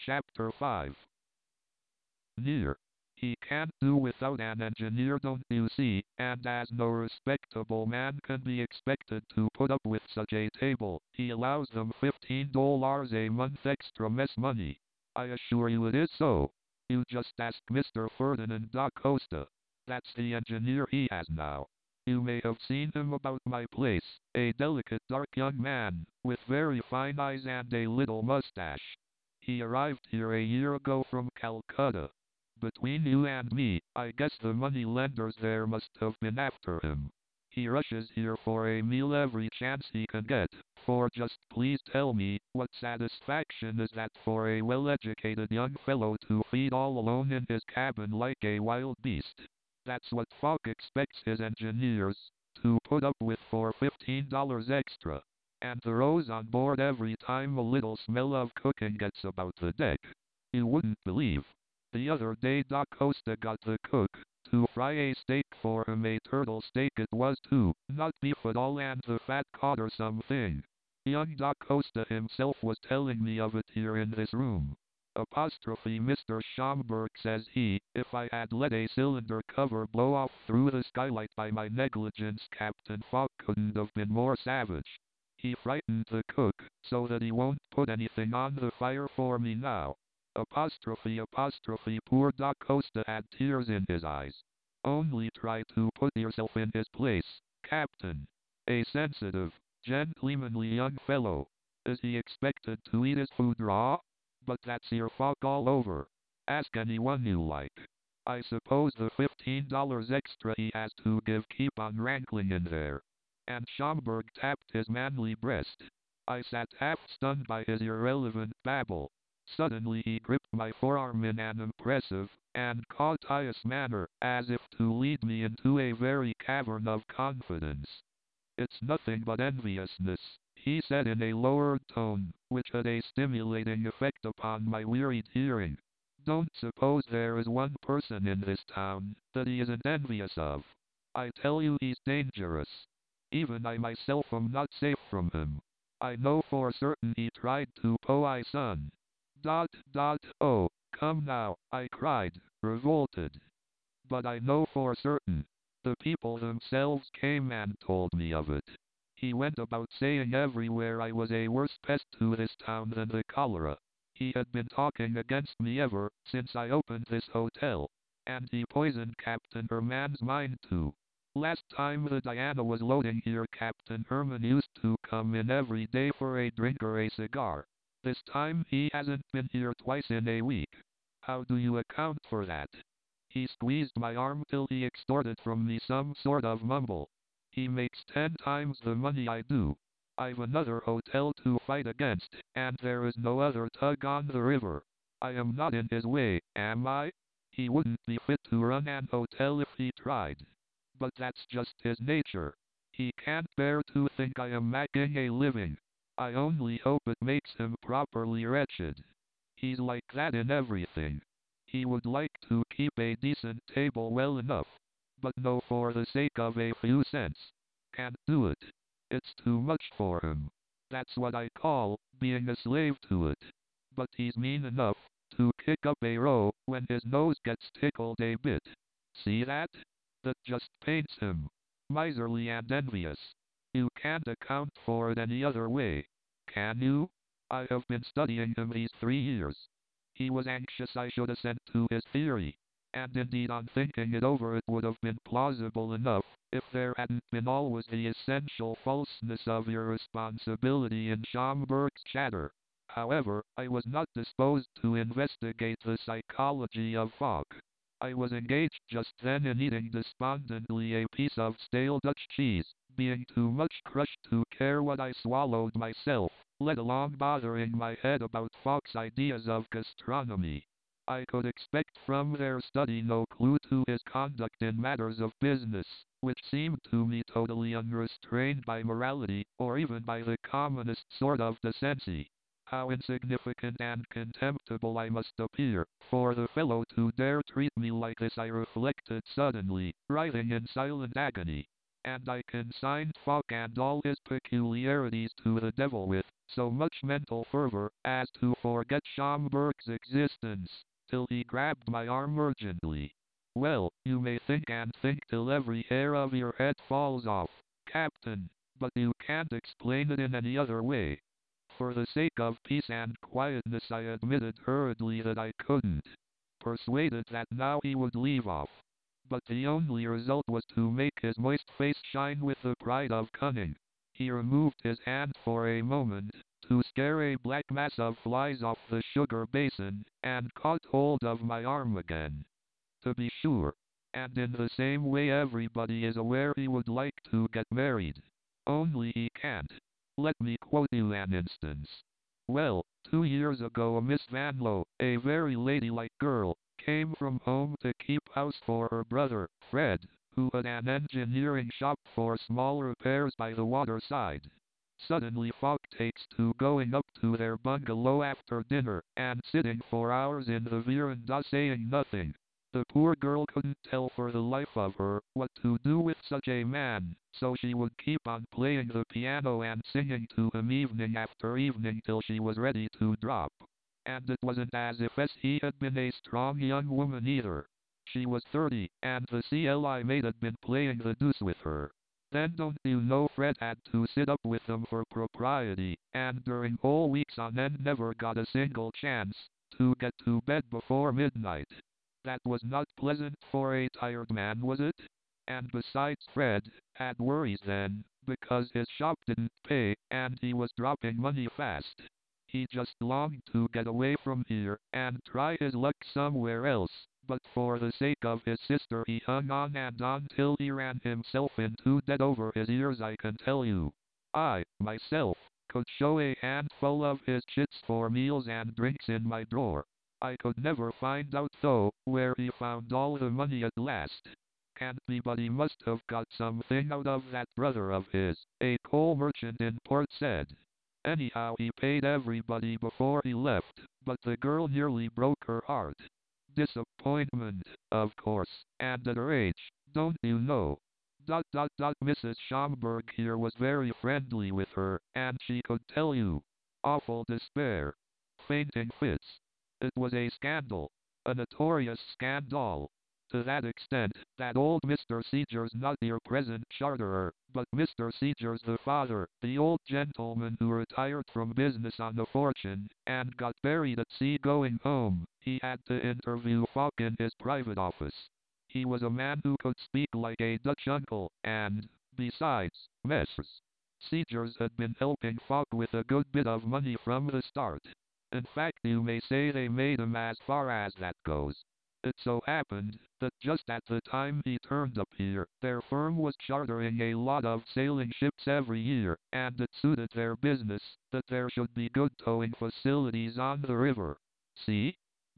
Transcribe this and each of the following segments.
Chapter 5. Near. He can't do without an engineer, don't you see, and as no respectable man can be expected to put up with such a table, he allows them $15 a month extra mess money. I assure you it is so. You just ask Mr. Ferdinand da Costa. That's the engineer he has now. You may have seen him about my place, a delicate dark young man, with very fine eyes and a little mustache. He arrived here a year ago from Calcutta. Between you and me, I guess the money lenders there must have been after him. He rushes here for a meal every chance he can get, for just please tell me, what satisfaction is that for a well-educated young fellow to feed all alone in his cabin like a wild beast? That's what Fogg expects his engineers to put up with for $15 extra. And the rows on board every time a little smell of cooking gets about the deck. You wouldn't believe. The other day Da Costa got the cook to fry a steak for him, a turtle steak it was too, not beef at all, and the fat caught or something. Young Da Costa himself was telling me of it here in this room. Apostrophe Mr. Schomburg, says he, if I had let a cylinder cover blow off through the skylight by my negligence, Captain Fogg couldn't have been more savage. He frightened the cook, so that he won't put anything on the fire for me now. Apostrophe poor Da Costa had tears in his eyes. Only try to put yourself in his place, Captain. A sensitive, gentlemanly young fellow. Is he expected to eat his food raw? But that's your Fogg all over. Ask anyone you like. I suppose the $15 extra he has to give keep on rankling in there. And Schomburg tapped his manly breast. I sat half stunned by his irrelevant babble. Suddenly he gripped my forearm in an impressive and courteous manner, as if to lead me into a very cavern of confidence. It's nothing but enviousness, he said in a lowered tone, which had a stimulating effect upon my wearied hearing. Don't suppose there is one person in this town that he isn't envious of. I tell you he's dangerous. Even I myself am not safe from him. I know for certain he tried to my son. Oh, come now, I cried, revolted. But I know for certain. The people themselves came and told me of it. He went about saying everywhere I was a worse pest to this town than the cholera. He had been talking against me ever since I opened this hotel. And he poisoned Captain Herman's mind too. Last time the Diana was loading here, Captain Herman used to come in every day for a drink or a cigar. This time he hasn't been here twice in a week. How do you account for that? He squeezed my arm till he extorted from me some sort of mumble. He makes 10 times the money I do. I've another hotel to fight against, and there is no other tug on the river. I am not in his way, am I? He wouldn't be fit to run an hotel if he tried. But that's just his nature. He can't bear to think I am making a living. I only hope it makes him properly wretched. He's like that in everything. He would like to keep a decent table well enough, but no, for the sake of a few cents. Can't do it. It's too much for him. That's what I call being a slave to it. But he's mean enough to kick up a row when his nose gets tickled a bit. See that? That just paints him. Miserly and envious. You can't account for it any other way, can you? I have been studying him these 3 years. He was anxious I should assent to his theory. And indeed, on thinking it over, it would have been plausible enough, if there hadn't been always the essential falseness of irresponsibility in Schomburg's chatter. However, I was not disposed to investigate the psychology of Fogg. I was engaged just then in eating despondently a piece of stale Dutch cheese, being too much crushed to care what I swallowed myself, let alone bothering my head about Fogg's ideas of gastronomy. I could expect from their study no clue to his conduct in matters of business, which seemed to me totally unrestrained by morality, or even by the commonest sort of decency. How insignificant and contemptible I must appear, for the fellow to dare treat me like this, I reflected suddenly, writhing in silent agony. And I consigned Fogg and all his peculiarities to the devil with so much mental fervor as to forget Schomburgk's existence, till he grabbed my arm urgently. Well, you may think and think till every hair of your head falls off, Captain, but you can't explain it in any other way. For the sake of peace and quietness I admitted hurriedly that I couldn't, persuaded that now he would leave off. But the only result was to make his moist face shine with the pride of cunning. He removed his hand for a moment, to scare a black mass of flies off the sugar basin, and caught hold of my arm again. To be sure. And in the same way everybody is aware he would like to get married. Only he can't. Let me quote you an instance. Well, 2 years ago a Miss Vanlo, a very ladylike girl, came from home to keep house for her brother, Fred, who had an engineering shop for small repairs by the waterside. Suddenly Falk takes to going up to their bungalow after dinner, and sitting for hours in the veranda saying nothing. The poor girl couldn't tell for the life of her what to do with such a man, so she would keep on playing the piano and singing to him evening after evening till she was ready to drop. And it wasn't as if he had been a strong young woman either. She was 30, and the CLI mate had been playing the deuce with her. Then don't you know Fred had to sit up with them for propriety, and during whole weeks on end never got a single chance to get to bed before midnight. That was not pleasant for a tired man, was it? And besides Fred had worries then, because his shop didn't pay, and he was dropping money fast. He just longed to get away from here, and try his luck somewhere else, but for the sake of his sister he hung on and on till he ran himself into debt over his ears, I can tell you. I, myself, could show a handful of his chits for meals and drinks in my drawer. I could never find out though, where he found all the money at last. Can't be, but he must have got something out of that brother of his, a coal merchant in Port Said. Anyhow he paid everybody before he left, but the girl nearly broke her heart. Disappointment, of course, and at her age, don't you know. Mrs. Schomburg here was very friendly with her, and she could tell you. Awful despair. Fainting fits. It was a scandal. A notorious scandal. To that extent, that old Mr. Seegers, not your present charterer, but Mr. Seegers the father, the old gentleman who retired from business on a fortune, and got buried at sea going home, he had to interview Falk in his private office. He was a man who could speak like a Dutch uncle, and, besides, Messrs. Seegers had been helping Falk with a good bit of money from the start. In fact, you may say they made him as far as that goes. It so happened that just at the time he turned up here, their firm was chartering a lot of sailing ships every year, and it suited their business that there should be good towing facilities on the river. See?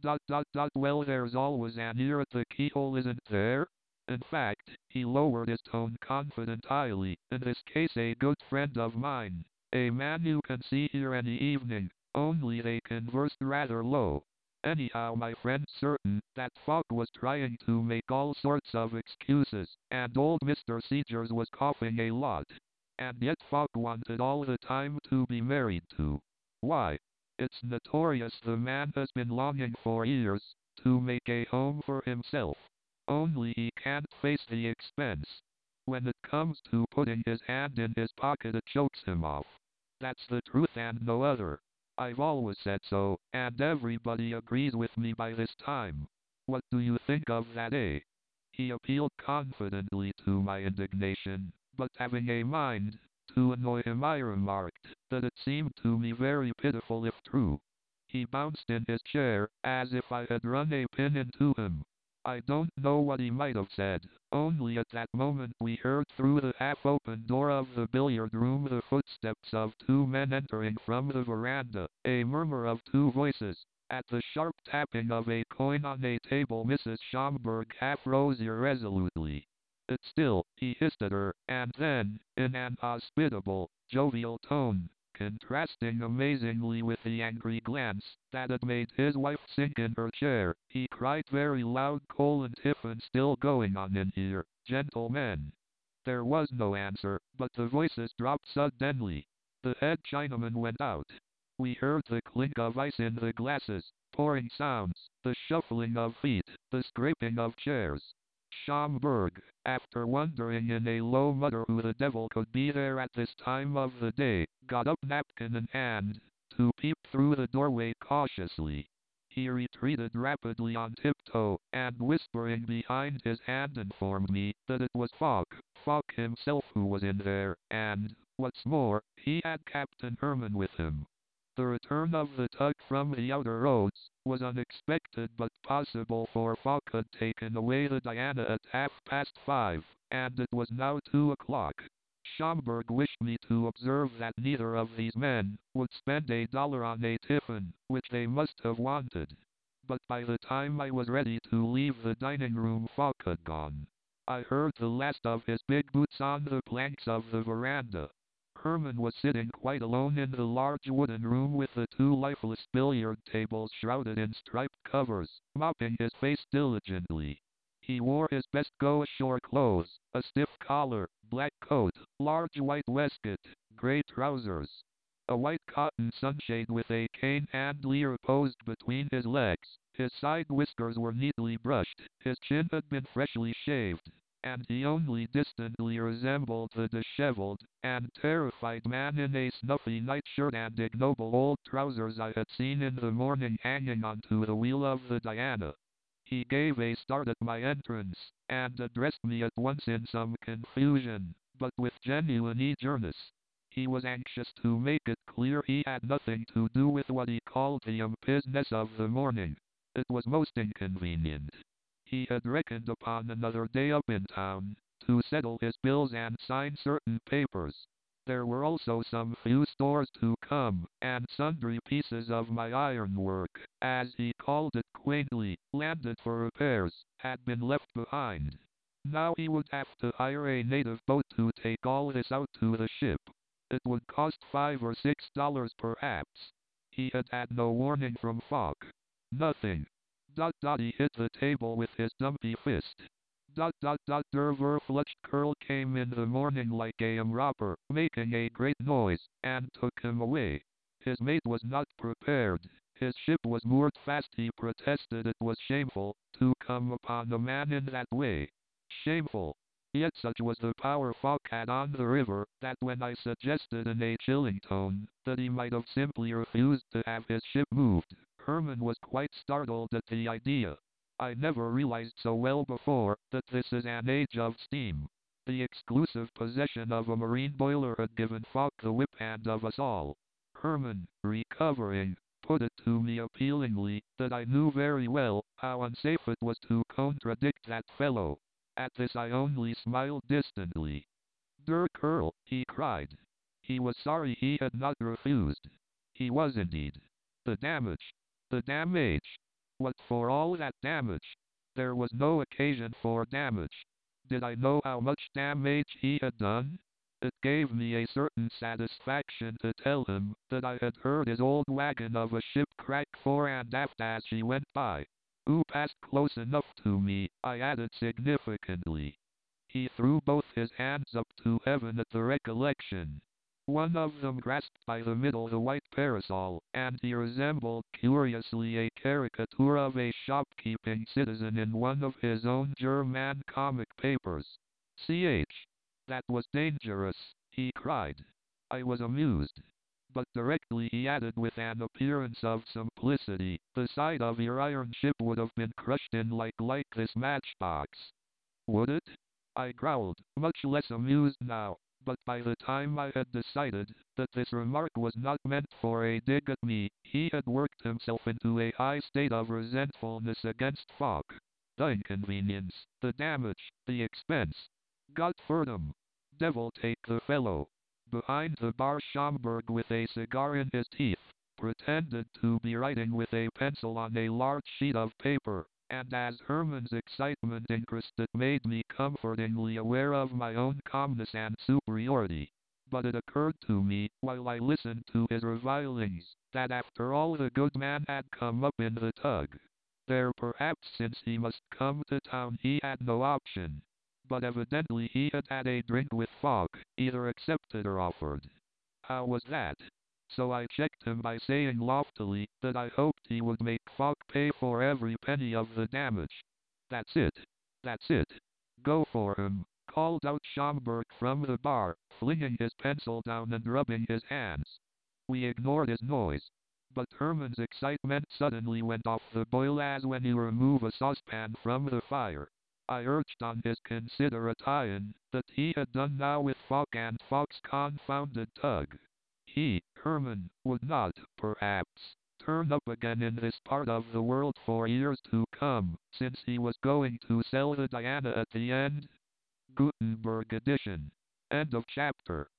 Well, there's always an ear at the keyhole, isn't there? In fact, he lowered his tone confidentially, in this case a good friend of mine, a man you can see here any evening, only they conversed rather low. Anyhow, my friend certain that Falk was trying to make all sorts of excuses, and old Mr. Seegers was coughing a lot. And yet Falk wanted all the time to be married to. Why? It's notorious the man has been longing for years to make a home for himself. Only he can't face the expense. When it comes to putting his hand in his pocket it chokes him off. That's the truth and no other. I've always said so, and everybody agrees with me by this time. What do you think of that, eh? He appealed confidently to my indignation, but having a mind to annoy him I remarked that it seemed to me very pitiful if true. He bounced in his chair, as if I had run a pin into him. I don't know what he might have said, only at that moment we heard through the half-open door of the billiard room the footsteps of two men entering from the veranda, a murmur of two voices. At the sharp tapping of a coin on a table Mrs. Schomburg half rose irresolutely. "It still," he hissed at her, and then, in an hospitable, jovial tone, contrasting amazingly with the angry glance that had made his wife sink in her chair, he cried very loud, "Tiffin still going on in here, gentlemen." There was no answer, but the voices dropped suddenly. The head Chinaman went out. We heard the clink of ice in the glasses, pouring sounds, the shuffling of feet, the scraping of chairs. Schomburg, after wondering in a low mutter who the devil could be there at this time of the day, got up napkin in hand, to peep through the doorway cautiously. He retreated rapidly on tiptoe, and whispering behind his hand informed me that it was Falk himself who was in there, and, what's more, he had Captain Herman with him. The return of the tug from the outer roads was unexpected but possible, for Falk had taken away the Diana at 5:30, and it was now 2 o'clock. Schomburg wished me to observe that neither of these men would spend $1 on a tiffin, which they must have wanted. But by the time I was ready to leave the dining room, Falk had gone. I heard the last of his big boots on the planks of the veranda. Herman was sitting quite alone in the large wooden room with the 2 lifeless billiard tables shrouded in striped covers, mopping his face diligently. He wore his best go-ashore clothes, a stiff collar, black coat, large white waistcoat, grey trousers. A white cotton sunshade with a cane handle reposed between his legs. His side whiskers were neatly brushed, his chin had been freshly shaved, and he only distantly resembled the disheveled and terrified man in a snuffy nightshirt and ignoble old trousers I had seen in the morning hanging onto the wheel of the Diana. He gave a start at my entrance, and addressed me at once in some confusion, but with genuine eagerness. He was anxious to make it clear he had nothing to do with what he called the business of the morning. It was most inconvenient. He had reckoned upon another day up in town, to settle his bills and sign certain papers. There were also some few stores to come, and sundry pieces of my ironwork, as he called it quaintly, landed for repairs, had been left behind. Now he would have to hire a native boat to take all this out to the ship. It would cost $5 or $6 perhaps. He had had no warning from Falk. Nothing. He hit the table with his dumpy fist. Der verflucht Curl came in the morning like a robber, making a great noise, and took him away. His mate was not prepared. His ship was moored fast. He protested it was shameful to come upon a man in that way. Shameful. Yet such was the power Falk had on the river, that when I suggested in a chilling tone that he might have simply refused to have his ship moved, Herman was quite startled at the idea. I never realized so well before that this is an age of steam. The exclusive possession of a marine boiler had given Falk the whip hand of us all. Herman, recovering, put it to me appealingly that I knew very well how unsafe it was to contradict that fellow. At this I only smiled distantly. Der Curl, he cried. He was sorry he had not refused. He was indeed. The damage. The damage. What for all that damage? There was no occasion for damage. Did I know how much damage he had done? It gave me a certain satisfaction to tell him that I had heard his old wagon of a ship crack fore and aft as she went by. Who passed close enough to me, I added significantly. He threw both his hands up to heaven at the recollection. One of them grasped by the middle the white parasol, and he resembled curiously a caricature of a shopkeeping citizen in one of his own German comic papers. That was dangerous, he cried. I was amused. But directly he added with an appearance of simplicity, the side of your iron ship would have been crushed in like this matchbox. Would it? I growled, much less amused now. But by the time I had decided that this remark was not meant for a dig at me, he had worked himself into a high state of resentfulness against Falk. The inconvenience, the damage, the expense. Gottferdam. Devil take the fellow. Behind the bar Schomburg, with a cigar in his teeth, pretended to be writing with a pencil on a large sheet of paper, and as Herman's excitement increased it made me comfortingly aware of my own calmness and superiority. But it occurred to me, while I listened to his revilings, that after all the good man had come up in the tug. There perhaps since he must come to town he had no option. But evidently he had had a drink with Falk, either accepted or offered. How was that? So I checked him by saying loftily that I hoped he would make Falk pay for every penny of the damage. That's it. That's it. Go for him, called out Schomburg from the bar, flinging his pencil down and rubbing his hands. We ignored his noise. But Herman's excitement suddenly went off the boil as when you remove a saucepan from the fire. I urged on his considerate iron that he had done now with Falk and Falk's confounded tug. He, Herman, would not, perhaps, turn up again in this part of the world for years to come, since he was going to sell the Diana at the end. Gutenberg edition. End of chapter.